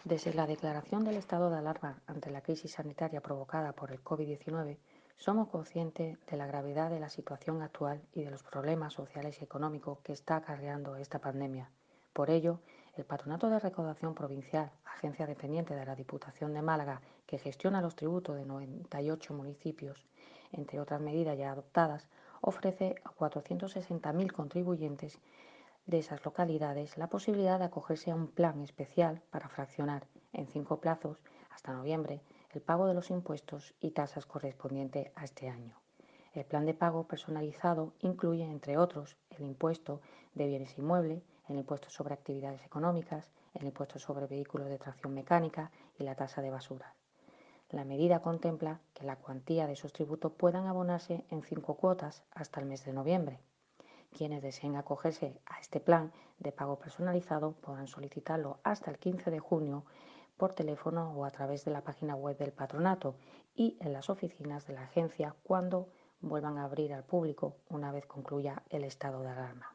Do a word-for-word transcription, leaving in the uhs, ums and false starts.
Desde la declaración del estado de alarma ante la crisis sanitaria provocada por el COVID diecinueve, somos conscientes de la gravedad de la situación actual y de los problemas sociales y económicos que está acarreando esta pandemia. Por ello, el Patronato de Recaudación Provincial, agencia dependiente de la Diputación de Málaga, que gestiona los tributos de noventa y ocho municipios, entre otras medidas ya adoptadas, ofrece a cuatrocientos sesenta mil contribuyentes de esas localidades la posibilidad de acogerse a un plan especial para fraccionar en cinco plazos hasta noviembre el pago de los impuestos y tasas correspondientes a este año. El plan de pago personalizado incluye, entre otros, el impuesto de bienes inmuebles, el impuesto sobre actividades económicas, el impuesto sobre vehículos de tracción mecánica y la tasa de basura. La medida contempla que la cuantía de esos tributos puedan abonarse en cinco cuotas hasta el mes de noviembre. Quienes deseen acogerse a este plan de pago personalizado podrán solicitarlo hasta el quince de junio por teléfono o a través de la página web del patronato y en las oficinas de la agencia cuando vuelvan a abrir al público una vez concluya el estado de alarma.